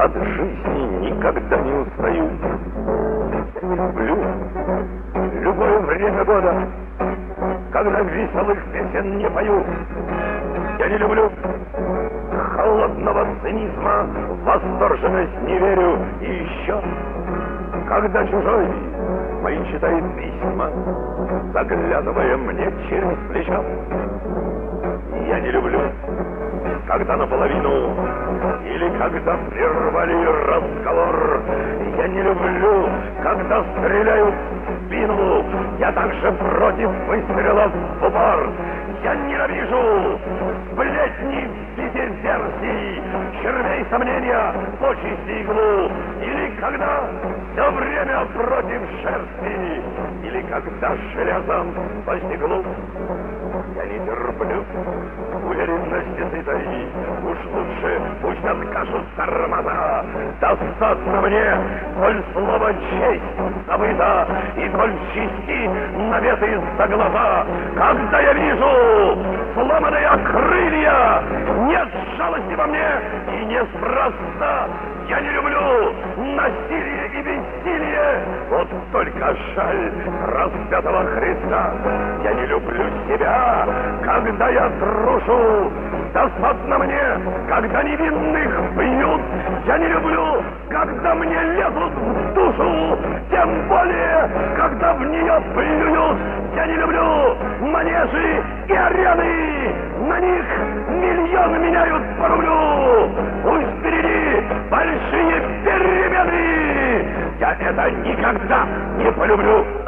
от жизни никогда не устаю. Я не люблю любое время года, когда веселых песен не пою. Я не люблю холодного цинизма, восторженность не верю. И еще, когда чужой мои читает письма, заглядывая мне через плечо. Я не люблю, когда наполовину или когда прервали разговор. Я не люблю, когда стреляют в спину. Я также против выстрелов в упор. Я ненавижу сплетни в виде версий, червей сомнения, почести иглу. Или когда все время против шерсти, или когда железом по стеклу. Я не терплю уверенности сытой. Уж лучше пусть откажут тормоза. Достаточно мне, коль слово честь забыто, и коль чести наветы за глаза. Когда я вижу сломанные крылья, нет жалости во мне и неспроста. Я не люблю насилие и бессилие, вот только жаль распятого Христа. Я не люблю себя, когда я трушу. Достаточно мне, когда невинных бьют. Я не люблю, когда мне лезут в душу, тем более, когда в нее плюют. Я не люблю манежи и арены, на них миллионы меняют по рублю. Пусть впереди большие перемены, я это никогда не полюблю.